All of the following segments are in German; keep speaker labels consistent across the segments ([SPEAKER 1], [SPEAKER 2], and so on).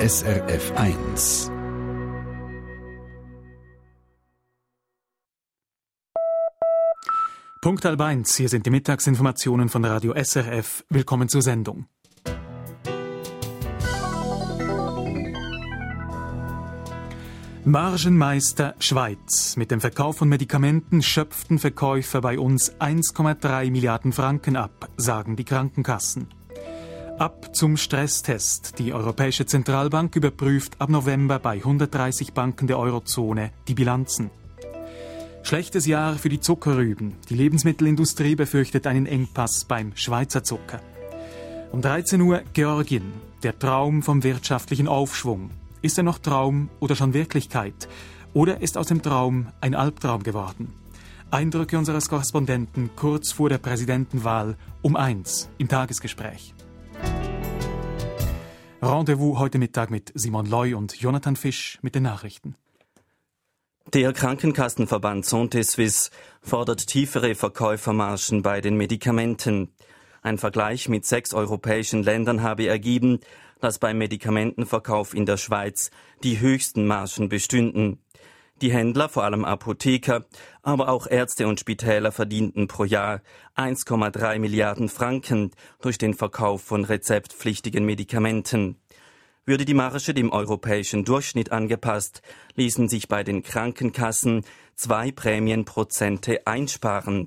[SPEAKER 1] SRF 1.
[SPEAKER 2] Punkt 1, hier sind die Mittagsinformationen von Radio SRF. Willkommen zur Sendung. Margenmeister Schweiz. Mit dem Verkauf von Medikamenten schöpften Verkäufer bei uns 1,3 Milliarden Franken ab, sagen die Krankenkassen. Ab zum Stresstest. Die Europäische Zentralbank überprüft ab November bei 130 Banken der Eurozone die Bilanzen. Schlechtes Jahr für die Zuckerrüben. Die Lebensmittelindustrie befürchtet einen Engpass beim Schweizer Zucker. Um 13 Uhr Georgien. Der Traum vom wirtschaftlichen Aufschwung. Ist er noch Traum oder schon Wirklichkeit? Oder ist aus dem Traum ein Albtraum geworden? Eindrücke unseres Korrespondenten kurz vor der Präsidentenwahl um 1 im Tagesgespräch. Rendezvous heute Mittag mit Simon Loy und Jonathan Fisch mit den Nachrichten.
[SPEAKER 3] Der Krankenkassenverband Santé Suisse fordert tiefere Verkäufermargen bei den Medikamenten. Ein Vergleich mit 6 europäischen Ländern habe ergeben, dass beim Medikamentenverkauf in der Schweiz die höchsten Margen bestünden. Die Händler, vor allem Apotheker, aber auch Ärzte und Spitäler verdienten pro Jahr 1,3 Milliarden Franken durch den Verkauf von rezeptpflichtigen Medikamenten. Würde die Marge dem europäischen Durchschnitt angepasst, ließen sich bei den Krankenkassen 2 Prämienprozente einsparen.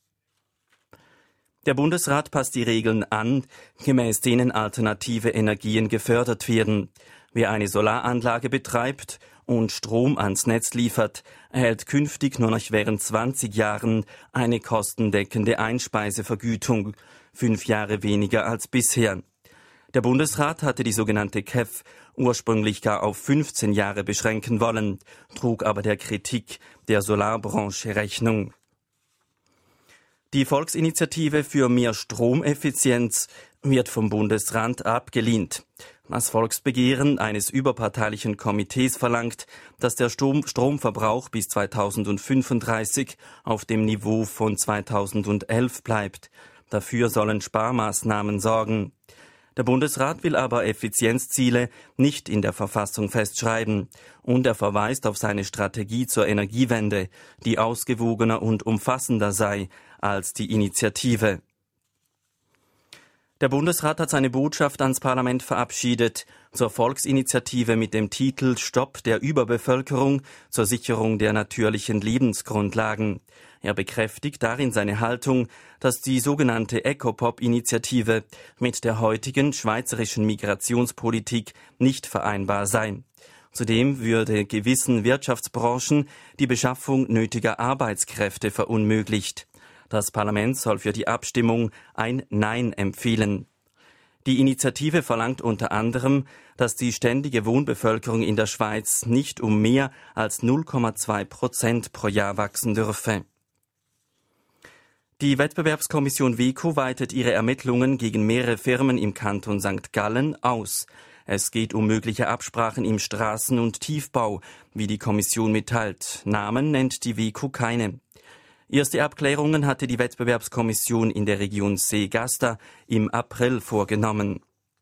[SPEAKER 3] Der Bundesrat passt die Regeln an, gemäß denen alternative Energien gefördert werden. Wer eine Solaranlage betreibt und Strom ans Netz liefert, erhält künftig nur noch während 20 Jahren eine kostendeckende Einspeisevergütung, 5 Jahre weniger als bisher. Der Bundesrat hatte die sogenannte KEV ursprünglich gar auf 15 Jahre beschränken wollen, trug aber der Kritik der Solarbranche Rechnung. Die Volksinitiative für mehr Stromeffizienz wird vom Bundesrat abgelehnt. Das Volksbegehren eines überparteilichen Komitees verlangt, dass der Stromverbrauch bis 2035 auf dem Niveau von 2011 bleibt. Dafür sollen Sparmaßnahmen sorgen. Der Bundesrat will aber Effizienzziele nicht in der Verfassung festschreiben und er verweist auf seine Strategie zur Energiewende, die ausgewogener und umfassender sei als die Initiative. Der Bundesrat hat seine Botschaft ans Parlament verabschiedet zur Volksinitiative mit dem Titel Stopp der Überbevölkerung zur Sicherung der natürlichen Lebensgrundlagen. Er bekräftigt darin seine Haltung, dass die sogenannte Ecopop-Initiative mit der heutigen schweizerischen Migrationspolitik nicht vereinbar sei. Zudem würde gewissen Wirtschaftsbranchen die Beschaffung nötiger Arbeitskräfte verunmöglicht. Das Parlament soll für die Abstimmung ein Nein empfehlen. Die Initiative verlangt unter anderem, dass die ständige Wohnbevölkerung in der Schweiz nicht um mehr als 0,2% pro Jahr wachsen dürfe. Die Wettbewerbskommission WEKO weitet ihre Ermittlungen gegen mehrere Firmen im Kanton St. Gallen aus. Es geht um mögliche Absprachen im Straßen- und Tiefbau, wie die Kommission mitteilt. Namen nennt die WEKO keine. Erste Abklärungen hatte die Wettbewerbskommission in der Region Seegasta im April vorgenommen.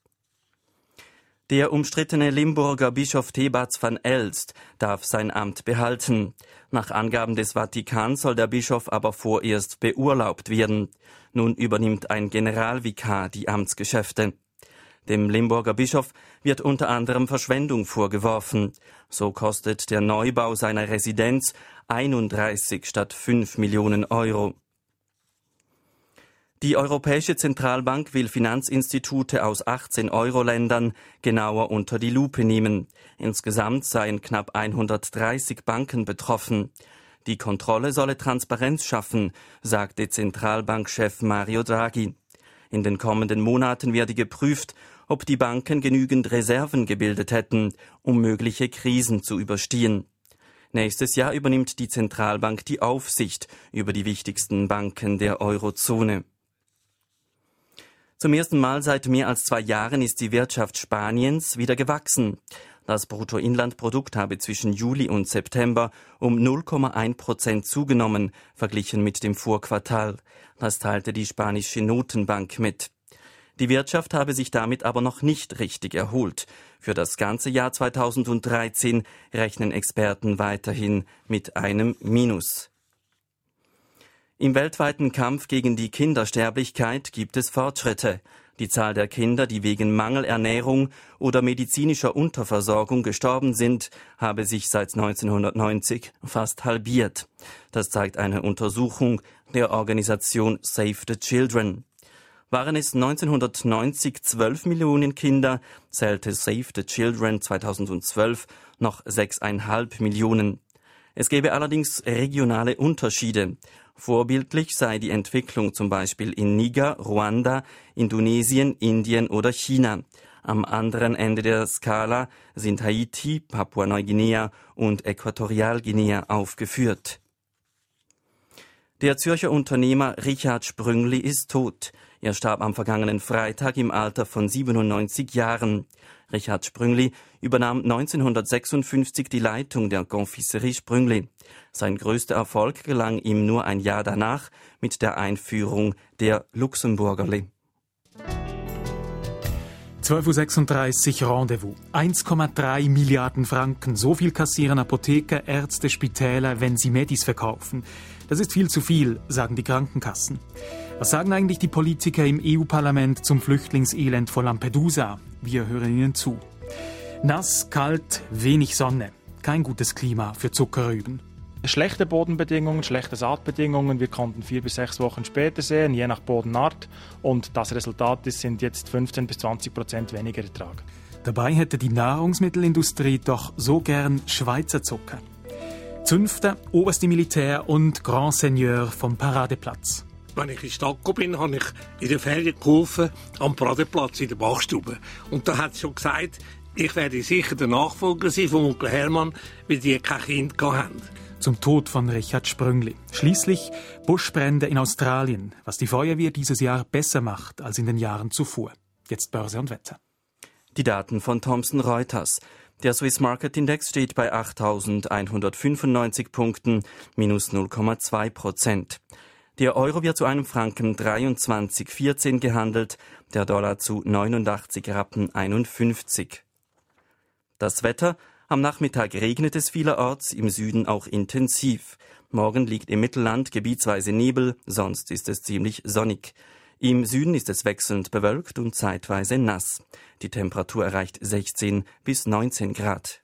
[SPEAKER 3] Der umstrittene Limburger Bischof Thebats van Elst darf sein Amt behalten. Nach Angaben des Vatikan soll der Bischof aber vorerst beurlaubt werden. Nun übernimmt ein Generalvikar die Amtsgeschäfte. Dem Limburger Bischof wird unter anderem Verschwendung vorgeworfen. So kostet der Neubau seiner Residenz 31 statt 5 Millionen Euro. Die Europäische Zentralbank will Finanzinstitute aus 18 Euro-Ländern genauer unter die Lupe nehmen. Insgesamt seien knapp 130 Banken betroffen. Die Kontrolle solle Transparenz schaffen, sagte Zentralbankchef Mario Draghi. In den kommenden Monaten werde geprüft, ob die Banken genügend Reserven gebildet hätten, um mögliche Krisen zu überstehen. Nächstes Jahr übernimmt die Zentralbank die Aufsicht über die wichtigsten Banken der Eurozone. Zum ersten Mal seit mehr als 2 Jahren ist die Wirtschaft Spaniens wieder gewachsen. Das Bruttoinlandprodukt habe zwischen Juli und September um 0,1% zugenommen, verglichen mit dem Vorquartal. Das teilte die spanische Notenbank mit. Die Wirtschaft habe sich damit aber noch nicht richtig erholt. Für das ganze Jahr 2013 rechnen Experten weiterhin mit einem Minus. Im weltweiten Kampf gegen die Kindersterblichkeit gibt es Fortschritte. Die Zahl der Kinder, die wegen Mangelernährung oder medizinischer Unterversorgung gestorben sind, habe sich seit 1990 fast halbiert. Das zeigt eine Untersuchung der Organisation Save the Children. Waren es 1990 12 Millionen Kinder, zählte Save the Children 2012 noch 6,5 Millionen. Es gäbe allerdings regionale Unterschiede. Vorbildlich sei die Entwicklung zum Beispiel in Niger, Ruanda, Indonesien, Indien oder China. Am anderen Ende der Skala sind Haiti, Papua-Neuguinea und Äquatorialguinea aufgeführt. Der Zürcher Unternehmer Richard Sprüngli ist tot. Er starb am vergangenen Freitag im Alter von 97 Jahren. Richard Sprüngli übernahm 1956 die Leitung der Confiserie Sprüngli. Sein größter Erfolg gelang ihm nur ein Jahr danach mit der Einführung der Luxemburgerli.
[SPEAKER 2] 12.36 Uhr Rendezvous. 1,3 Milliarden Franken. So viel kassieren Apotheker, Ärzte, Spitäler, wenn sie Medis verkaufen. Das ist viel zu viel, sagen die Krankenkassen. Was sagen eigentlich die Politiker im EU-Parlament zum Flüchtlingselend vor Lampedusa? Wir hören ihnen zu. Nass, kalt, wenig Sonne. Kein gutes Klima für Zuckerrüben.
[SPEAKER 4] Schlechte Bodenbedingungen, schlechte Saatbedingungen. Wir konnten 4 bis 6 Wochen später sehen, je nach Bodenart. Und das Resultat sind jetzt 15 bis 20% weniger Ertrag.
[SPEAKER 2] Dabei hätte die Nahrungsmittelindustrie doch so gern Schweizer Zucker. Zünfte, oberste Militär und Grand Seigneur vom Paradeplatz.
[SPEAKER 5] Wenn ich in die Stadt bin, habe ich in der Ferien geholfen am Paradeplatz in der Bachstube. Und da hat sie schon gesagt, ich werde sicher der Nachfolger sein von Onkel Hermann, weil die kein Kind hatten.
[SPEAKER 2] Zum Tod von Richard Sprüngli. Schließlich Buschbrände in Australien, was die Feuerwehr dieses Jahr besser macht als in den Jahren zuvor. Jetzt Börse und Wetter.
[SPEAKER 3] Die Daten von Thomson Reuters. Der Swiss Market Index steht bei 8.195 Punkten, minus 0,2%. Der Euro wird zu einem Franken 23,14 gehandelt, der Dollar zu 89,51 Rappen. Das Wetter: Am Nachmittag regnet es vielerorts, im Süden auch intensiv. Morgen liegt im Mittelland gebietsweise Nebel, sonst ist es ziemlich sonnig. Im Süden ist es wechselnd bewölkt und zeitweise nass. Die Temperatur erreicht 16 bis 19 Grad.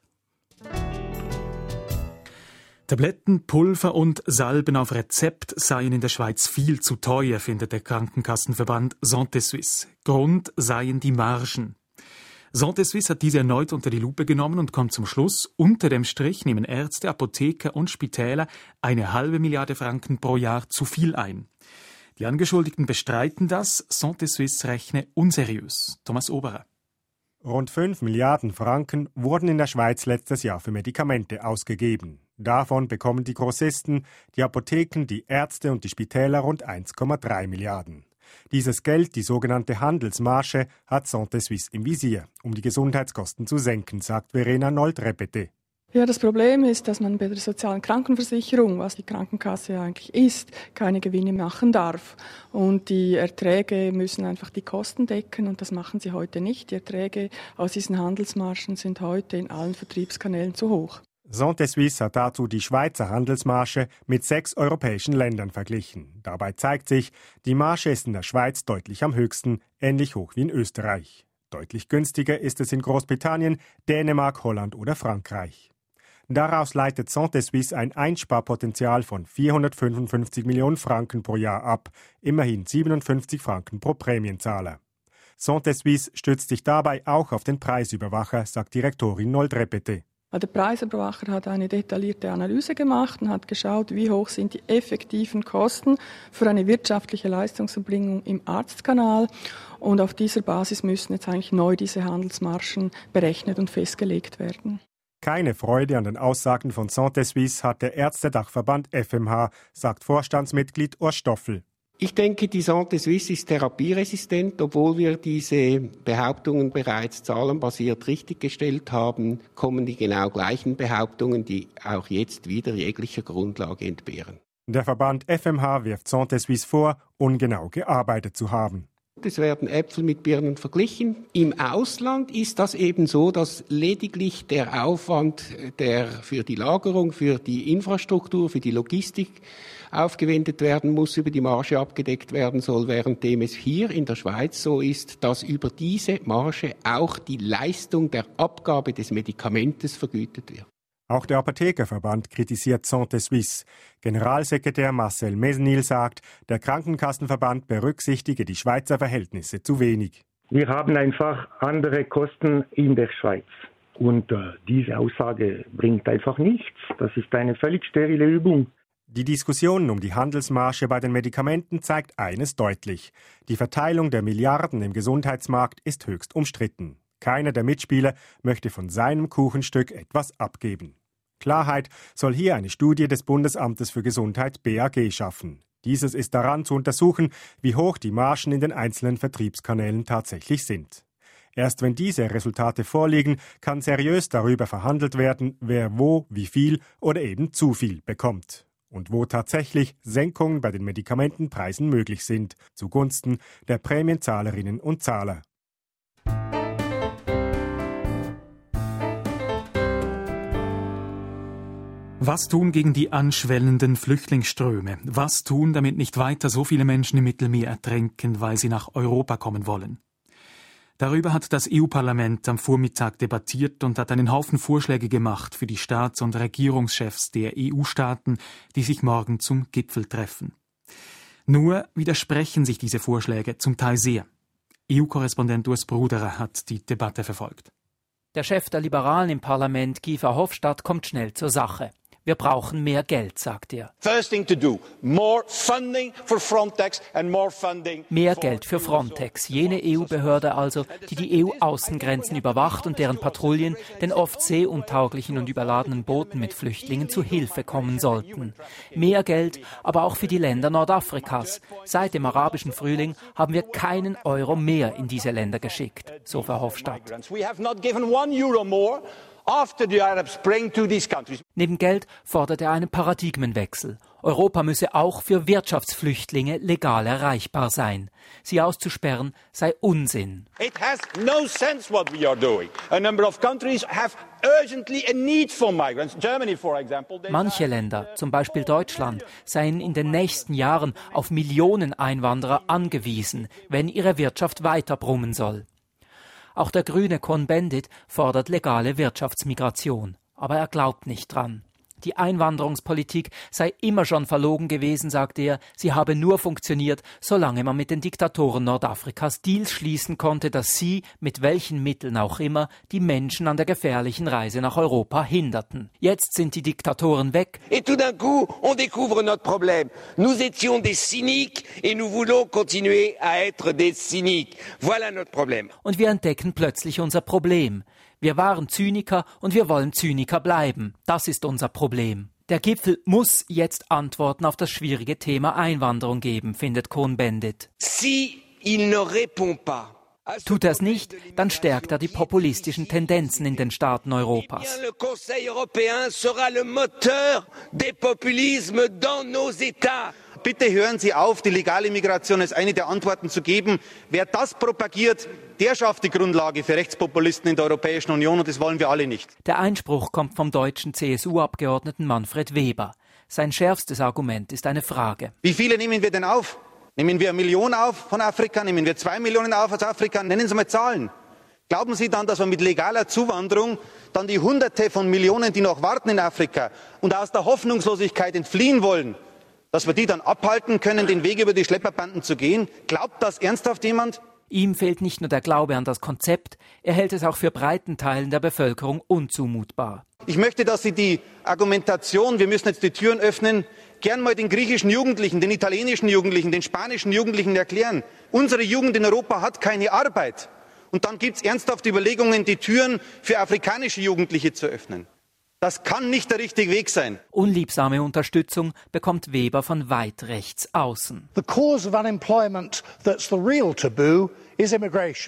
[SPEAKER 2] Tabletten, Pulver und Salben auf Rezept seien in der Schweiz viel zu teuer, findet der Krankenkassenverband Santé Suisse. Grund seien die Margen. Santé Suisse hat diese erneut unter die Lupe genommen und kommt zum Schluss, unter dem Strich nehmen Ärzte, Apotheker und Spitäler 1,5 Milliarde Franken pro Jahr zu viel ein. Die Angeschuldigten bestreiten das, Santé Suisse rechne unseriös. Thomas Oberer.
[SPEAKER 6] Rund 5 Milliarden Franken wurden in der Schweiz letztes Jahr für Medikamente ausgegeben. Davon bekommen die Grossisten, die Apotheken, die Ärzte und die Spitäler rund 1,3 Milliarden. Dieses Geld, die sogenannte Handelsmarge, hat Santé Suisse im Visier, um die Gesundheitskosten zu senken, sagt Verena Nold-Repete.
[SPEAKER 7] Ja, das Problem ist, dass man bei der sozialen Krankenversicherung, was die Krankenkasse ja eigentlich ist, keine Gewinne machen darf. Und die Erträge müssen einfach die Kosten decken und das machen sie heute nicht. Die Erträge aus diesen Handelsmargen sind heute in allen Vertriebskanälen zu hoch.
[SPEAKER 6] Santé Suisse hat dazu die Schweizer Handelsmarge mit 6 europäischen Ländern verglichen. Dabei zeigt sich, die Marge ist in der Schweiz deutlich am höchsten, ähnlich hoch wie in Österreich. Deutlich günstiger ist es in Großbritannien, Dänemark, Holland oder Frankreich. Daraus leitet Santé Suisse ein Einsparpotenzial von 455 Millionen Franken pro Jahr ab, immerhin 57 Franken pro Prämienzahler. Santé Suisse stützt sich dabei auch auf den Preisüberwacher, sagt Direktorin Nold-Repete.
[SPEAKER 7] Der Preisüberwacher hat eine detaillierte Analyse gemacht und hat geschaut, wie hoch sind die effektiven Kosten für eine wirtschaftliche Leistungserbringung im Arztkanal. Und auf dieser Basis müssen jetzt eigentlich neu diese Handelsmargen berechnet und festgelegt werden.
[SPEAKER 6] Keine Freude an den Aussagen von Santé Suisse hat der Ärztedachverband FMH, sagt Vorstandsmitglied Urs Stoffel.
[SPEAKER 8] Ich denke, die Santé Suisse ist therapieresistent. Obwohl wir diese Behauptungen bereits zahlenbasiert richtiggestellt haben, kommen die genau gleichen Behauptungen, die auch jetzt wieder jeglicher Grundlage entbehren.
[SPEAKER 6] Der Verband FMH wirft Santé Suisse vor, ungenau gearbeitet zu haben.
[SPEAKER 8] Es werden Äpfel mit Birnen verglichen. Im Ausland ist das eben so, dass lediglich der Aufwand, der für die Lagerung, für die Infrastruktur, für die Logistik aufgewendet werden muss, über die Marge abgedeckt werden soll, währenddem es hier in der Schweiz so ist, dass über diese Marge auch die Leistung der Abgabe des Medikamentes vergütet wird.
[SPEAKER 6] Auch der Apothekerverband kritisiert Santé Suisse. Generalsekretär Marcel Mesnil sagt, der Krankenkassenverband berücksichtige die Schweizer Verhältnisse zu wenig.
[SPEAKER 9] Wir haben einfach andere Kosten in der Schweiz. Und diese Aussage bringt einfach nichts. Das ist eine völlig sterile Übung.
[SPEAKER 6] Die Diskussion um die Handelsmarge bei den Medikamenten zeigt eines deutlich. Die Verteilung der Milliarden im Gesundheitsmarkt ist höchst umstritten. Keiner der Mitspieler möchte von seinem Kuchenstück etwas abgeben. Klarheit soll hier eine Studie des Bundesamtes für Gesundheit BAG schaffen. Dieses ist daran zu untersuchen, wie hoch die Margen in den einzelnen Vertriebskanälen tatsächlich sind. Erst wenn diese Resultate vorliegen, kann seriös darüber verhandelt werden, wer wo, wie viel oder eben zu viel bekommt. Und wo tatsächlich Senkungen bei den Medikamentenpreisen möglich sind, zugunsten der Prämienzahlerinnen und Zahler.
[SPEAKER 2] Was tun gegen die anschwellenden Flüchtlingsströme? Was tun, damit nicht weiter so viele Menschen im Mittelmeer ertrinken, weil sie nach Europa kommen wollen? Darüber hat das EU-Parlament am Vormittag debattiert und hat einen Haufen Vorschläge gemacht für die Staats- und Regierungschefs der EU-Staaten, die sich morgen zum Gipfel treffen. Nur widersprechen sich diese Vorschläge zum Teil sehr. EU-Korrespondent Urs Bruderer hat die Debatte verfolgt.
[SPEAKER 10] Der Chef der Liberalen im Parlament, Guy Verhofstadt, kommt schnell zur Sache. Wir brauchen mehr Geld, sagt er. Mehr Geld für Frontex, jene EU-Behörde also, die die EU-Außengrenzen überwacht und deren Patrouillen den oft seeuntauglichen und überladenen Booten mit Flüchtlingen zu Hilfe kommen sollten. Mehr Geld, aber auch für die Länder Nordafrikas. Seit dem arabischen Frühling haben wir keinen Euro mehr in diese Länder geschickt, so Verhofstadt. Neben Geld fordert er einen Paradigmenwechsel. Europa müsse auch für Wirtschaftsflüchtlinge legal erreichbar sein. Sie auszusperren sei Unsinn.
[SPEAKER 11] It has no sense what we are doing. A number of countries have urgently a need for migrants. Germany, for example.
[SPEAKER 10] Manche Länder, zum Beispiel Deutschland, seien in den nächsten Jahren auf Millionen Einwanderer angewiesen, wenn ihre Wirtschaft weiter brummen soll. Auch der grüne Cohn-Bendit fordert legale Wirtschaftsmigration. Aber er glaubt nicht dran. Die Einwanderungspolitik sei immer schon verlogen gewesen, sagt er. Sie habe nur funktioniert, solange man mit den Diktatoren Nordafrikas Deals schließen konnte, dass sie, mit welchen Mitteln auch immer, die Menschen an der gefährlichen Reise nach Europa hinderten. Jetzt sind die Diktatoren weg.
[SPEAKER 12] Et tout d'un coup, on découvre notre problème. Nous étions des cyniques et nous voulons continuer à être des cyniques. Voilà notre problème.
[SPEAKER 10] Und wir entdecken plötzlich unser Problem. Wir waren Zyniker und wir wollen Zyniker bleiben. Das ist unser Problem. Der Gipfel muss jetzt Antworten auf das schwierige Thema Einwanderung geben, findet Cohn-Bendit.
[SPEAKER 12] Si il ne répond pas.
[SPEAKER 10] Tut er es nicht, dann stärkt er die populistischen Tendenzen in den Staaten Europas.
[SPEAKER 12] Le Conseil européen sera le moteur des populismes dans nos États.
[SPEAKER 13] Bitte hören Sie auf, die legale Migration als eine der Antworten zu geben. Wer das propagiert, der schafft die Grundlage für Rechtspopulisten in der Europäischen Union und das wollen wir alle nicht.
[SPEAKER 10] Der Einspruch kommt vom deutschen CSU-Abgeordneten Manfred Weber. Sein schärfstes Argument ist eine Frage.
[SPEAKER 13] Wie viele nehmen wir denn auf? Nehmen wir 1 Million auf von Afrika? Nehmen wir 2 Millionen auf aus Afrika? Nennen Sie mal Zahlen. Glauben Sie dann, dass wir mit legaler Zuwanderung dann die Hunderte von Millionen, die noch warten in Afrika und aus der Hoffnungslosigkeit entfliehen wollen, dass wir die dann abhalten können, den Weg über die Schlepperbanden zu gehen? Glaubt das ernsthaft jemand?
[SPEAKER 10] Ihm fehlt nicht nur der Glaube an das Konzept, er hält es auch für breiten Teilen der Bevölkerung unzumutbar.
[SPEAKER 13] Ich möchte, dass Sie die Argumentation, wir müssen jetzt die Türen öffnen, gern mal den griechischen Jugendlichen, den italienischen Jugendlichen, den spanischen Jugendlichen erklären. Unsere Jugend in Europa hat keine Arbeit. Und dann gibt es ernsthafte Überlegungen, die Türen für afrikanische Jugendliche zu öffnen. Das kann nicht der richtige Weg sein.
[SPEAKER 10] Unliebsame Unterstützung bekommt Weber von weit rechts außen.
[SPEAKER 14] The cause of unemployment that's the real taboo is immigration.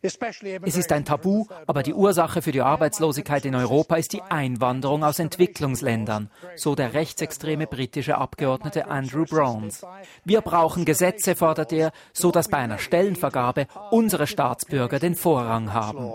[SPEAKER 10] Es ist ein Tabu, aber die Ursache für die Arbeitslosigkeit in Europa ist die Einwanderung aus Entwicklungsländern, so der rechtsextreme britische Abgeordnete Andrew Browns. Wir brauchen Gesetze, fordert er, so dass bei einer Stellenvergabe unsere Staatsbürger den Vorrang haben.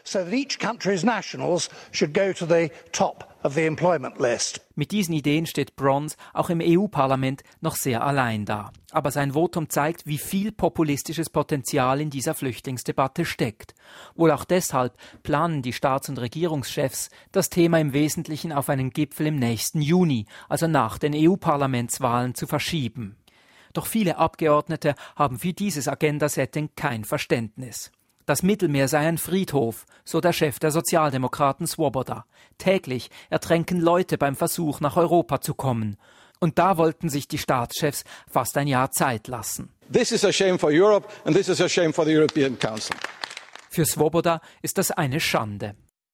[SPEAKER 10] Mit diesen Ideen steht Browns auch im EU-Parlament noch sehr allein da. Aber sein Votum zeigt, wie viel populistisches Potenzial in dieser Flüchtlingsdebatte steckt. Wohl auch deshalb planen die Staats- und Regierungschefs, das Thema im Wesentlichen auf einen Gipfel im nächsten Juni, also nach den EU-Parlamentswahlen, zu verschieben. Doch viele Abgeordnete haben für dieses Agenda-Setting kein Verständnis. Das Mittelmeer sei ein Friedhof, so der Chef der Sozialdemokraten Swoboda. Täglich ertränken Leute beim Versuch, nach Europa zu kommen. Und da wollten sich die Staatschefs fast ein Jahr Zeit lassen.
[SPEAKER 14] This is a shame for Europe and this is a shame for the European Council.
[SPEAKER 10] Für Swoboda ist das eine Schande.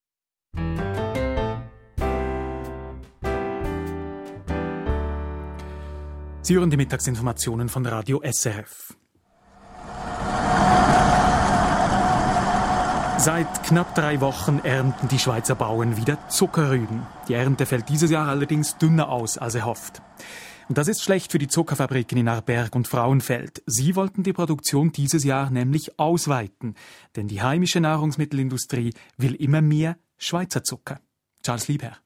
[SPEAKER 2] Sie hören die Mittagsinformationen von Radio SRF. Seit knapp 3 Wochen ernten die Schweizer Bauern wieder Zuckerrüben. Die Ernte fällt dieses Jahr allerdings dünner aus als erhofft. Und das ist schlecht für die Zuckerfabriken in Aarberg und Frauenfeld. Sie wollten die Produktion dieses Jahr nämlich ausweiten, denn die heimische Nahrungsmittelindustrie will immer mehr Schweizer Zucker. Charles Liebherr.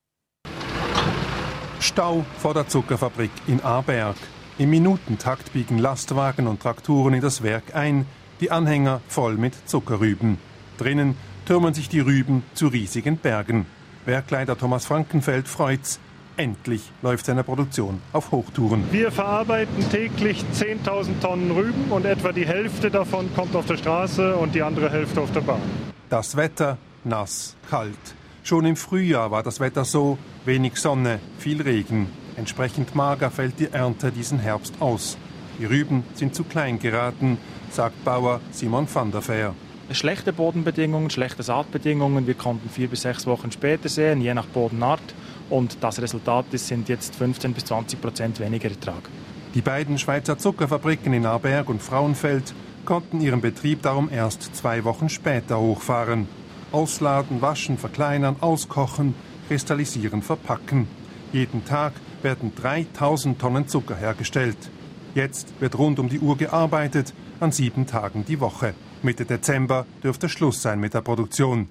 [SPEAKER 15] Stau vor der Zuckerfabrik in Aarberg. Im Minutentakt biegen Lastwagen und Traktoren in das Werk ein, die Anhänger voll mit Zuckerrüben. Drinnen türmen sich die Rüben zu riesigen Bergen. Werkleiter Thomas Frankenfeld freut's. Endlich läuft seine Produktion auf Hochtouren.
[SPEAKER 16] Wir verarbeiten täglich 10.000 Tonnen Rüben und etwa die Hälfte davon kommt auf der Straße und die andere Hälfte auf der Bahn.
[SPEAKER 15] Das Wetter nass, kalt. Schon im Frühjahr war das Wetter so, wenig Sonne, viel Regen. Entsprechend mager fällt die Ernte diesen Herbst aus. Die Rüben sind zu klein geraten, sagt Bauer Simon van der Veer.
[SPEAKER 4] Schlechte Bodenbedingungen, schlechte Saatbedingungen. Wir konnten 4 bis 6 Wochen später sehen, je nach Bodenart. Und das Resultat sind jetzt 15 bis 20% weniger Ertrag.
[SPEAKER 15] Die beiden Schweizer Zuckerfabriken in Aarberg und Frauenfeld konnten ihren Betrieb darum erst 2 Wochen später hochfahren. Ausladen, waschen, verkleinern, auskochen, kristallisieren, verpacken. Jeden Tag werden 3000 Tonnen Zucker hergestellt. Jetzt wird rund um die Uhr gearbeitet, an 7 Tagen die Woche. Mitte Dezember dürfte Schluss sein mit der Produktion.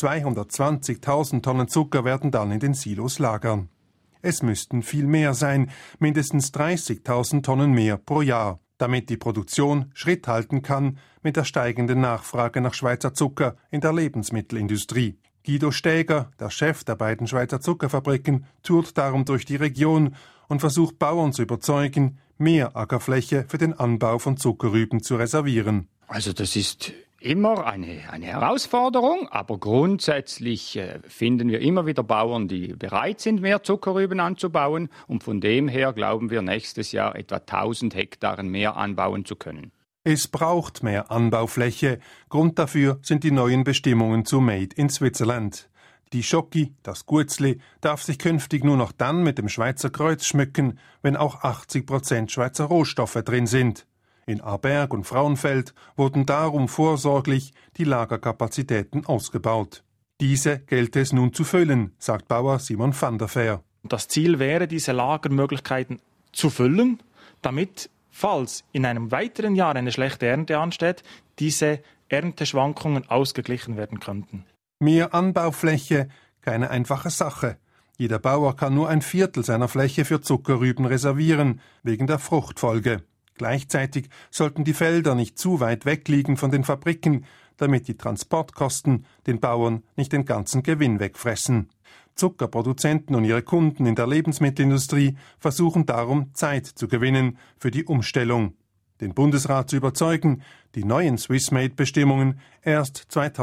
[SPEAKER 15] 220.000 Tonnen Zucker werden dann in den Silos lagern. Es müssten viel mehr sein, mindestens 30.000 Tonnen mehr pro Jahr, damit die Produktion Schritt halten kann mit der steigenden Nachfrage nach Schweizer Zucker in der Lebensmittelindustrie. Guido Stäger, der Chef der beiden Schweizer Zuckerfabriken, tourt darum durch die Region und versucht Bauern zu überzeugen, mehr Ackerfläche für den Anbau von Zuckerrüben zu reservieren.
[SPEAKER 17] Also das ist immer eine Herausforderung, aber grundsätzlich finden wir immer wieder Bauern, die bereit sind, mehr Zuckerrüben anzubauen. Und von dem her glauben wir, nächstes Jahr etwa 1000 Hektaren mehr anbauen zu können.
[SPEAKER 15] Es braucht mehr Anbaufläche. Grund dafür sind die neuen Bestimmungen zu Made in Switzerland. Die Schoki, das Guetzli, darf sich künftig nur noch dann mit dem Schweizer Kreuz schmücken, wenn auch 80% Schweizer Rohstoffe drin sind. In Aarberg und Frauenfeld wurden darum vorsorglich die Lagerkapazitäten ausgebaut. Diese gelte es nun zu füllen, sagt Bauer Simon van der Veer.
[SPEAKER 4] Das Ziel wäre, diese Lagermöglichkeiten zu füllen, damit, falls in einem weiteren Jahr eine schlechte Ernte ansteht, diese Ernteschwankungen ausgeglichen werden könnten.
[SPEAKER 15] Mehr Anbaufläche, keine einfache Sache. Jeder Bauer kann nur 1/4 seiner Fläche für Zuckerrüben reservieren, wegen der Fruchtfolge. Gleichzeitig sollten die Felder nicht zu weit weg liegen von den Fabriken, damit die Transportkosten den Bauern nicht den ganzen Gewinn wegfressen. Zuckerproduzenten und ihre Kunden in der Lebensmittelindustrie versuchen darum, Zeit zu gewinnen für die Umstellung. Den Bundesrat zu überzeugen, die neuen Swissmade-Bestimmungen erst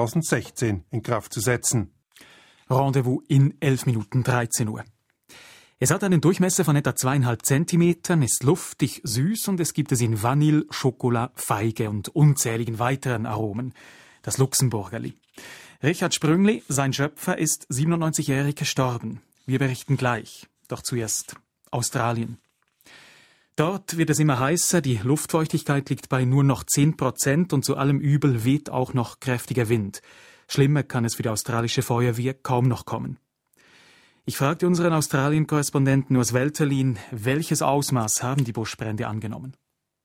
[SPEAKER 15] 2016 in Kraft zu setzen.
[SPEAKER 2] Rendezvous in 11 Minuten 13 Uhr. Es hat einen Durchmesser von etwa 2,5 Zentimetern, ist luftig, süß und es gibt es in Vanille, Schokolade, Feige und unzähligen weiteren Aromen. Das Luxemburgerli. Richard Sprüngli, sein Schöpfer, ist 97-jährig gestorben. Wir berichten gleich. Doch zuerst Australien. Dort wird es immer heißer, die Luftfeuchtigkeit liegt bei nur noch 10% und zu allem Übel weht auch noch kräftiger Wind. Schlimmer kann es für die australische Feuerwehr kaum noch kommen. Ich fragte unseren Australien-Korrespondenten Urs Welterlin, welches Ausmaß haben die Buschbrände angenommen?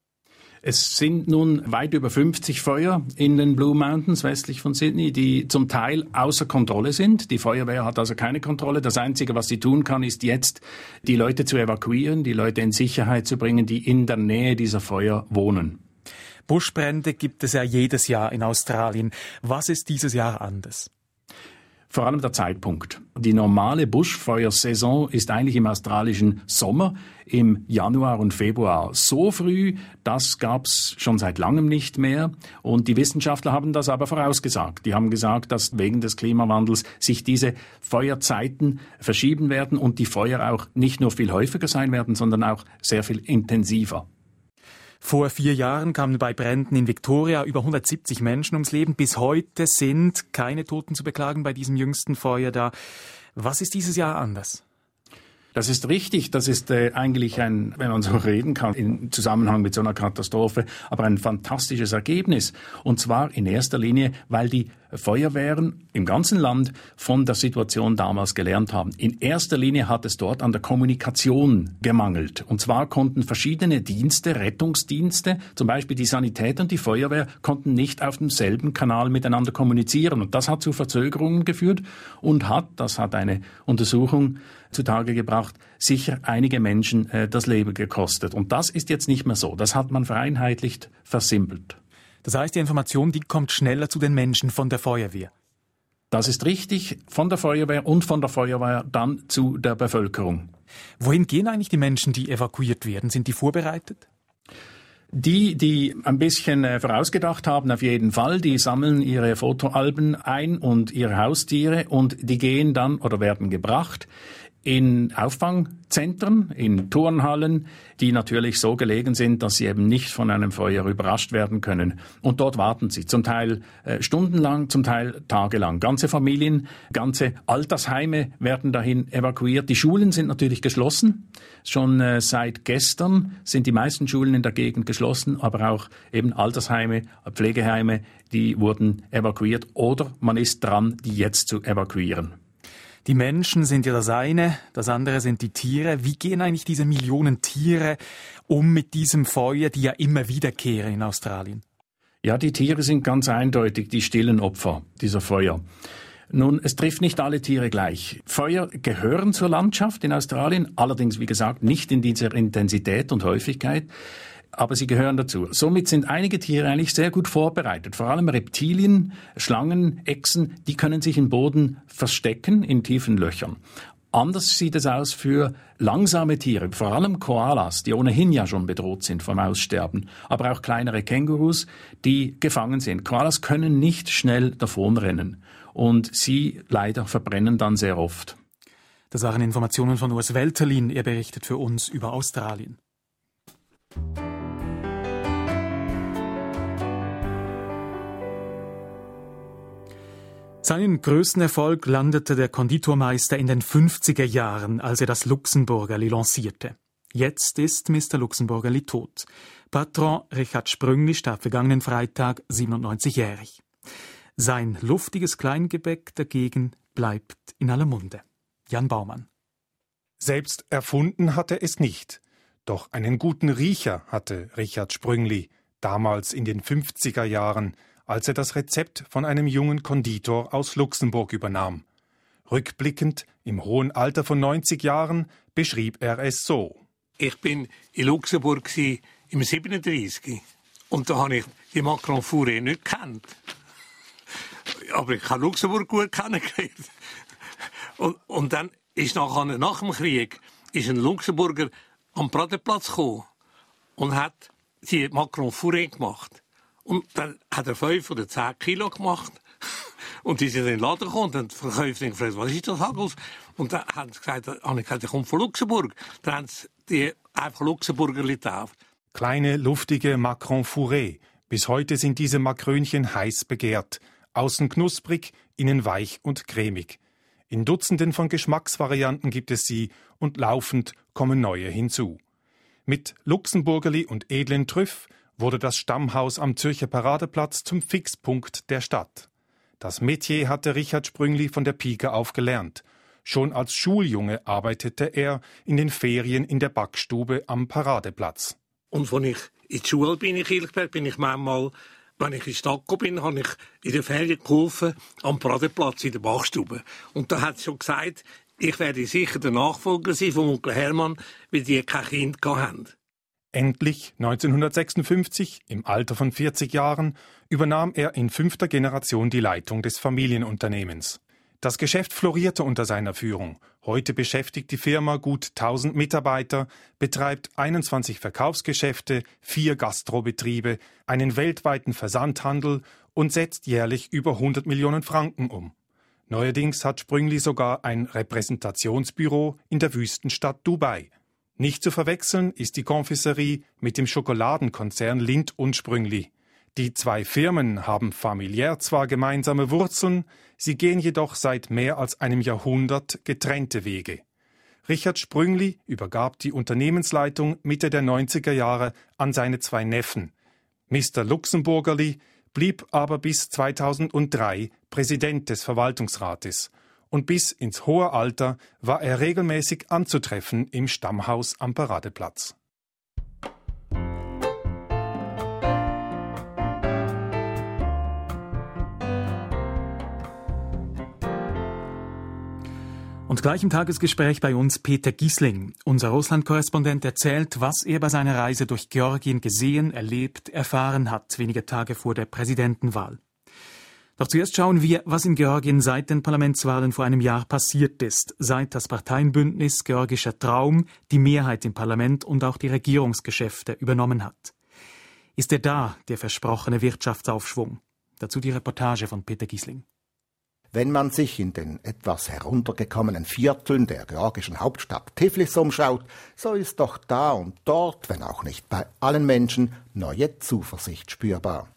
[SPEAKER 18] Es sind nun weit über 50 Feuer in den Blue Mountains westlich von Sydney, die zum Teil außer Kontrolle sind. Die Feuerwehr hat also keine Kontrolle. Das Einzige, was sie tun kann, ist jetzt, die Leute zu evakuieren, die Leute in Sicherheit zu bringen, die in der Nähe dieser Feuer wohnen.
[SPEAKER 2] Buschbrände gibt es ja jedes Jahr in Australien. Was ist dieses Jahr anders?
[SPEAKER 18] Vor allem der Zeitpunkt. Die normale Buschfeuersaison ist eigentlich im australischen Sommer, im Januar und Februar. So früh, das gab's schon seit langem nicht mehr. Und die Wissenschaftler haben das aber vorausgesagt. Die haben gesagt, dass wegen des Klimawandels sich diese Feuerzeiten verschieben werden und die Feuer auch nicht nur viel häufiger sein werden, sondern auch sehr viel intensiver.
[SPEAKER 2] Vor 4 Jahren kamen bei Bränden in Victoria über 170 Menschen ums Leben. Bis heute sind keine Toten zu beklagen bei diesem jüngsten Feuer da. Was ist dieses Jahr anders?
[SPEAKER 18] Das ist richtig, das ist eigentlich ein, wenn man so reden kann, im Zusammenhang mit so einer Katastrophe, aber ein fantastisches Ergebnis. Und zwar in erster Linie, weil die Feuerwehren im ganzen Land von der Situation damals gelernt haben. In erster Linie hat es dort an der Kommunikation gemangelt. Und zwar konnten verschiedene Dienste, Rettungsdienste, zum Beispiel die Sanität und die Feuerwehr, konnten nicht auf demselben Kanal miteinander kommunizieren. Und das hat zu Verzögerungen geführt und das hat eine Untersuchung zutage gebracht, sicher einige Menschen das Leben gekostet. Und das ist jetzt nicht mehr so. Das hat man vereinheitlicht, versimpelt.
[SPEAKER 2] Das heißt, die Information, die kommt schneller zu den Menschen von der Feuerwehr.
[SPEAKER 18] Das ist richtig, von der Feuerwehr und von der Feuerwehr dann zu der Bevölkerung.
[SPEAKER 2] Wohin gehen eigentlich die Menschen, die evakuiert werden? Sind die vorbereitet?
[SPEAKER 18] Die ein bisschen vorausgedacht haben, auf jeden Fall, die sammeln ihre Fotoalben ein und ihre Haustiere und die gehen dann oder werden gebracht in Auffangzentren, in Turnhallen, die natürlich so gelegen sind, dass sie eben nicht von einem Feuer überrascht werden können. Und dort warten sie, zum Teil stundenlang, zum Teil tagelang. Ganze Familien, ganze Altersheime werden dahin evakuiert. Die Schulen sind natürlich geschlossen. Schon seit gestern sind die meisten Schulen in der Gegend geschlossen, aber auch eben Altersheime, Pflegeheime, die wurden evakuiert oder man ist dran, die jetzt zu evakuieren.
[SPEAKER 2] Die Menschen sind ja das eine, das andere sind die Tiere. Wie gehen eigentlich diese Millionen Tiere um mit diesem Feuer, die ja immer wiederkehren in Australien?
[SPEAKER 18] Ja, die Tiere sind ganz eindeutig die stillen Opfer dieser Feuer. Nun, es trifft nicht alle Tiere gleich. Feuer gehören zur Landschaft in Australien, allerdings, wie gesagt, nicht in dieser Intensität und Häufigkeit. Aber sie gehören dazu. Somit sind einige Tiere eigentlich sehr gut vorbereitet. Vor allem Reptilien, Schlangen, Echsen, die können sich im Boden verstecken in tiefen Löchern. Anders sieht es aus für langsame Tiere, vor allem Koalas, die ohnehin ja schon bedroht sind vom Aussterben, aber auch kleinere Kängurus, die gefangen sind. Koalas können nicht schnell davonrennen und sie leider verbrennen dann sehr oft.
[SPEAKER 2] Das waren Informationen von Urs Welterlin. Er berichtet für uns über Australien. Seinen größten Erfolg landete der Konditormeister in den 50er Jahren, als er das Luxemburgerli lancierte. Jetzt ist Mr. Luxemburgerli tot. Patron Richard Sprüngli starb vergangenen Freitag 97-jährig. Sein luftiges Kleingebäck dagegen bleibt in aller Munde. Jan Baumann.
[SPEAKER 6] Selbst erfunden hatte es nicht. Doch einen guten Riecher hatte Richard Sprüngli, damals in den 50er Jahren, als er das Rezept von einem jungen Konditor aus Luxemburg übernahm. Rückblickend, im hohen Alter von 90 Jahren, beschrieb er es so.
[SPEAKER 5] Ich bin in Luxemburg im 37 und da habe ich die Macron Fourré nicht gekannt. Aber ich habe Luxemburg gut kennengelernt. Und dann ist nach dem Krieg ein Luxemburger am Pradeplatz gekommen und hat die Macron Fourré gemacht. Und dann hat er 5 oder 10 Kilo gemacht. Und die sind in den Laden gekommen und dann die Verkäuferin gefragt, was ist das, Hagels? Und dann haben sie gesagt, ich komme von Luxemburg. Dann haben sie die einfach Luxemburgerli getauft.
[SPEAKER 6] Kleine, luftige Macron Fourré. Bis heute sind diese Makrönchen heiß begehrt. Außen knusprig, innen weich und cremig. In Dutzenden von Geschmacksvarianten gibt es sie und laufend kommen neue hinzu.
[SPEAKER 15] Mit Luxemburgerli und edlen Trüff wurde das Stammhaus am Zürcher Paradeplatz zum Fixpunkt der Stadt. Das Metier hatte Richard Sprüngli von der Pike auf gelernt. Schon als Schuljunge arbeitete er in den Ferien in der Backstube am Paradeplatz.
[SPEAKER 5] Und als ich in die Schule bin, bin ich manchmal, wenn ich in die Stadt bin, habe ich in der Ferien geholfen am Paradeplatz in der Backstube. Und da hat es schon gesagt, ich werde sicher der Nachfolger sein von Onkel Hermann, weil die kein Kind hatten.
[SPEAKER 15] Endlich 1956, im Alter von 40 Jahren, übernahm er in 5. Generation die Leitung des Familienunternehmens. Das Geschäft florierte unter seiner Führung. Heute beschäftigt die Firma gut 1000 Mitarbeiter, betreibt 21 Verkaufsgeschäfte, 4 Gastrobetriebe, einen weltweiten Versandhandel und setzt jährlich über 100 Millionen Franken um. Neuerdings hat Sprüngli sogar ein Repräsentationsbüro in der Wüstenstadt Dubai. Nicht zu verwechseln ist die Konfiserie mit dem Schokoladenkonzern Lindt & Sprüngli. Die 2 Firmen haben familiär zwar gemeinsame Wurzeln, sie gehen jedoch seit mehr als einem Jahrhundert getrennte Wege. Richard Sprüngli übergab die Unternehmensleitung Mitte der 90er Jahre an seine 2 Neffen. Mr. Luxemburgerli blieb aber bis 2003 Präsident des Verwaltungsrates und bis ins hohe Alter war er regelmäßig anzutreffen im Stammhaus am Paradeplatz.
[SPEAKER 2] Und gleich im Tagesgespräch bei uns Peter Giesling. Unser Russland-Korrespondent erzählt, was er bei seiner Reise durch Georgien gesehen, erlebt, erfahren hat, wenige Tage vor der Präsidentenwahl. Doch zuerst schauen wir, was in Georgien seit den Parlamentswahlen vor einem Jahr passiert ist, seit das Parteienbündnis Georgischer Traum die Mehrheit im Parlament und auch die Regierungsgeschäfte übernommen hat. Ist da, der versprochene Wirtschaftsaufschwung? Dazu die Reportage von Peter Giesling.
[SPEAKER 19] Wenn man sich in den etwas heruntergekommenen Vierteln der georgischen Hauptstadt Tiflis umschaut, so ist doch da und dort, wenn auch nicht bei allen Menschen, neue Zuversicht spürbar.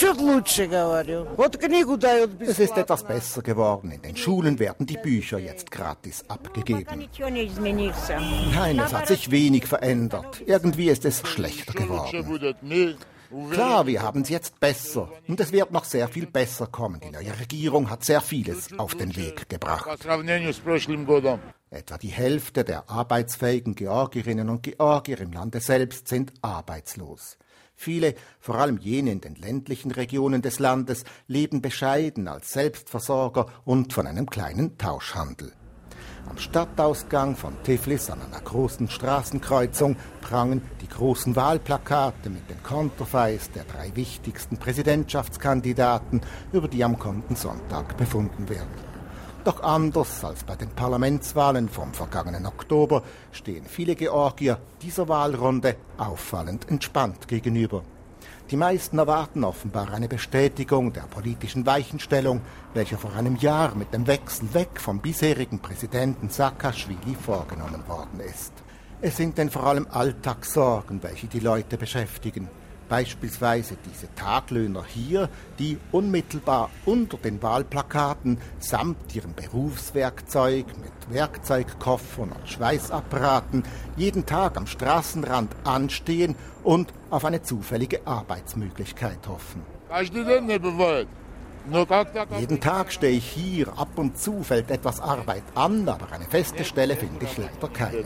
[SPEAKER 19] Es ist etwas besser geworden. In den Schulen werden die Bücher jetzt gratis abgegeben. Nein, es hat sich wenig verändert. Irgendwie ist es schlechter geworden. Klar, wir haben es jetzt besser. Und es wird noch sehr viel besser kommen. Die neue Regierung hat sehr vieles auf den Weg gebracht. Etwa die Hälfte der arbeitsfähigen Georgierinnen und Georgier im Lande selbst sind arbeitslos. Viele, vor allem jene in den ländlichen Regionen des Landes, leben bescheiden als Selbstversorger und von einem kleinen Tauschhandel. Am Stadtausgang von Tiflis an einer großen Straßenkreuzung prangen die großen Wahlplakate mit den Konterfeis der 3 wichtigsten Präsidentschaftskandidaten, über die am kommenden Sonntag befunden wird. Doch anders als bei den Parlamentswahlen vom vergangenen Oktober stehen viele Georgier dieser Wahlrunde auffallend entspannt gegenüber. Die meisten erwarten offenbar eine Bestätigung der politischen Weichenstellung, welche vor einem Jahr mit dem Wechsel weg vom bisherigen Präsidenten Saakaschwili vorgenommen worden ist. Es sind denn vor allem Alltagssorgen, welche die Leute beschäftigen. Beispielsweise diese Taglöhner hier, die unmittelbar unter den Wahlplakaten samt ihrem Berufswerkzeug mit Werkzeugkoffern und Schweißapparaten jeden Tag am Straßenrand anstehen und auf eine zufällige Arbeitsmöglichkeit hoffen. Jeden Tag stehe ich hier, ab und zu fällt etwas Arbeit an, aber eine feste Stelle finde ich leider keine.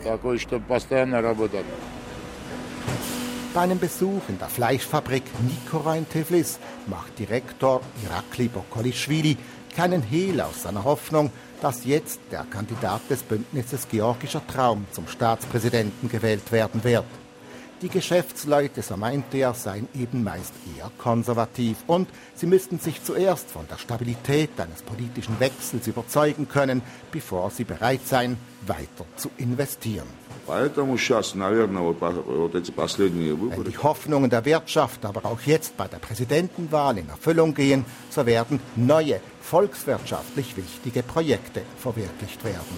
[SPEAKER 19] Bei einem Besuch in der Fleischfabrik Nikora in Tiflis macht Direktor Irakli Bokolischwili keinen Hehl aus seiner Hoffnung, dass jetzt der Kandidat des Bündnisses Georgischer Traum zum Staatspräsidenten gewählt werden wird. Die Geschäftsleute, so meinte er, seien eben meist eher konservativ und sie müssten sich zuerst von der Stabilität eines politischen Wechsels überzeugen können, bevor sie bereit seien, weiter zu investieren. Wenn die Hoffnungen der Wirtschaft aber auch jetzt bei der Präsidentenwahl in Erfüllung gehen, so werden neue, volkswirtschaftlich wichtige Projekte verwirklicht werden.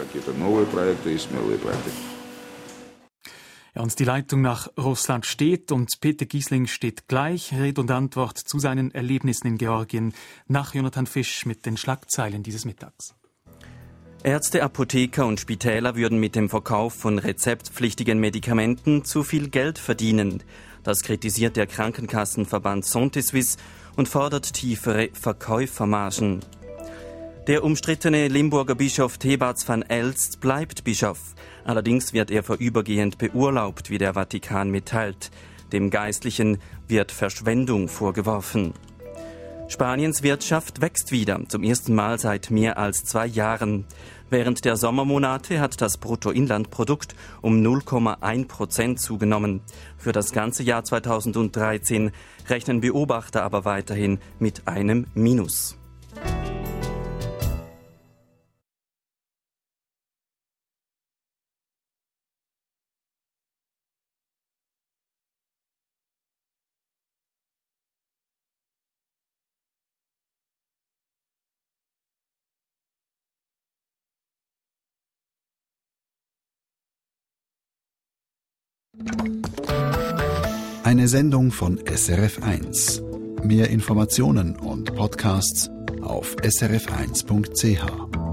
[SPEAKER 2] Ja, uns die Leitung nach Russland steht und Peter Giesling steht gleich. Rede und Antwort zu seinen Erlebnissen in Georgien nach Jonathan Fisch mit den Schlagzeilen dieses Mittags.
[SPEAKER 3] Ärzte, Apotheker und Spitäler würden mit dem Verkauf von rezeptpflichtigen Medikamenten zu viel Geld verdienen. Das kritisiert der Krankenkassenverband Santé Suisse und fordert tiefere Verkäufermargen. Der umstrittene Limburger Bischof Thebats van Elst bleibt Bischof. Allerdings wird er vorübergehend beurlaubt, wie der Vatikan mitteilt. Dem Geistlichen wird Verschwendung vorgeworfen. Spaniens Wirtschaft wächst wieder, zum ersten Mal seit mehr als 2 Jahren. Während der Sommermonate hat das Bruttoinlandprodukt um 0,1% zugenommen. Für das ganze Jahr 2013 rechnen Beobachter aber weiterhin mit einem Minus.
[SPEAKER 1] Eine Sendung von SRF1. Mehr Informationen und Podcasts auf srf1.ch.